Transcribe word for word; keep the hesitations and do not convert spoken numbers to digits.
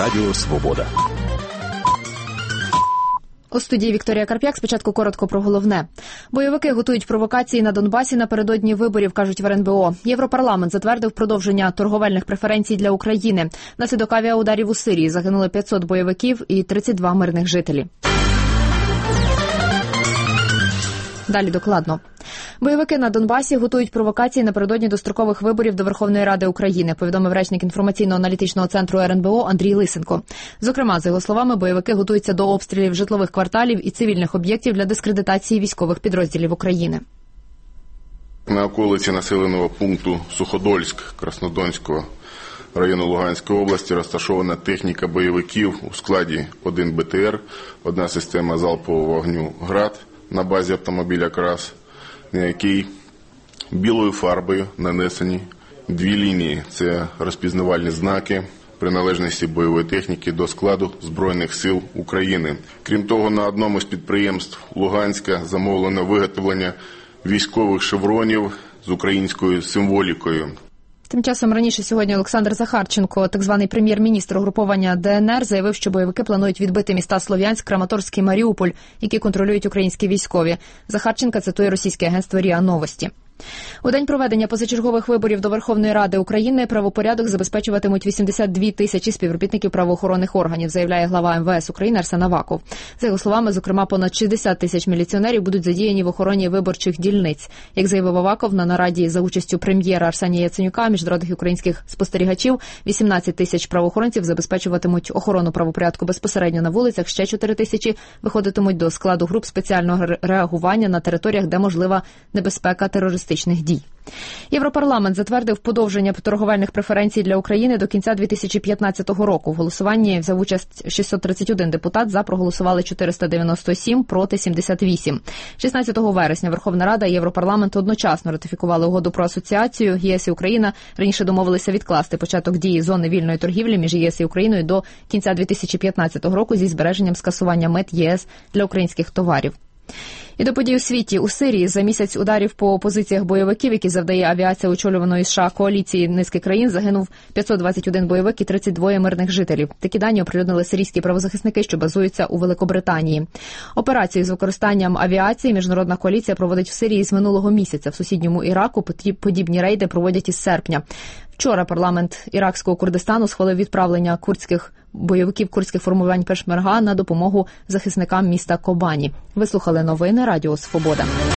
Радіо Свобода. У студії Вікторія Карп'як. Спочатку коротко про головне. Бойовики готують провокації на Донбасі напередодні виборів, кажуть в ер ен бе о. Європарламент затвердив продовження торговельних преференцій для України. Внаслідок авіаударів у Сирії загинули п'ятсот бойовиків і тридцять два мирних жителі. Далі докладно. Бойовики на Донбасі готують провокації напередодні дострокових виборів до Верховної Ради України, повідомив речник інформаційно-аналітичного центру ер ен бе о Андрій Лисенко. Зокрема, за його словами, бойовики готуються до обстрілів житлових кварталів і цивільних об'єктів для дискредитації військових підрозділів України. На околиці населеного пункту Суходольськ Краснодонського району Луганської області розташована техніка бойовиків у складі один бе те ер, одна система залпового вогню «Град» на базі автомобіля «КрАЗ», на якій білою фарбою нанесені дві лінії. Це розпізнавальні знаки приналежності бойової техніки до складу Збройних сил України. Крім того, на одному з підприємств Луганська замовлено виготовлення військових шевронів з українською символікою. Тим часом раніше сьогодні Олександр Захарченко, так званий прем'єр-міністр угруповання де ен ер, заявив, що бойовики планують відбити міста Слов'янськ, Краматорськ і Маріуполь, які контролюють українські військові. Захарченка цитує російське агентство РІА Новості. У день проведення позачергових виборів до Верховної Ради України правопорядок забезпечуватимуть вісімдесят дві тисячі співробітників правоохоронних органів, заявляє глава ем ве ес України Арсен Аваков. За його словами, зокрема, понад шістдесят тисяч міліціонерів будуть задіяні в охороні виборчих дільниць. Як заявив Аваков, на нараді за участю прем'єра Арсенія Яценюка, міжнародних і українських спостерігачів, вісімнадцять тисяч правоохоронців забезпечуватимуть охорону правопорядку безпосередньо на вулицях, ще чотири тисячі виходитимуть до складу груп спеціального реагування на територіях, де можлива небезпека терористичних дій. Європарламент затвердив подовження торговельних преференцій для України до кінця дві тисячі п'ятнадцятого року. В голосуванні взяв участь шістсот тридцять один депутат, за проголосували чотириста дев'яносто сім, проти сімдесят вісім. шістнадцятого вересня Верховна Рада і Європарламент одночасно ратифікували угоду про асоціацію. ЄС і Україна раніше домовилися відкласти початок дії зони вільної торгівлі між ЄС і Україною до кінця дві тисячі п'ятнадцятого року зі збереженням скасування мит ЄС для українських товарів. І до подій у світі. У Сирії за місяць ударів по позиціях бойовиків, які завдає авіація очолюваної США коаліції низки країн, загинув п'ятсот двадцять один бойовик і тридцять два мирних жителів. Такі дані оприлюднили сирійські правозахисники, що базуються у Великобританії. Операцію з використанням авіації міжнародна коаліція проводить в Сирії з минулого місяця. В сусідньому Іраку подібні рейди проводять із серпня. Вчора парламент іракського Курдистану схвалив відправлення курдських бойовиків курдських формувань Пешмерга на допомогу захисникам міста Кобані. Ви слухали новини Радіо Свобода.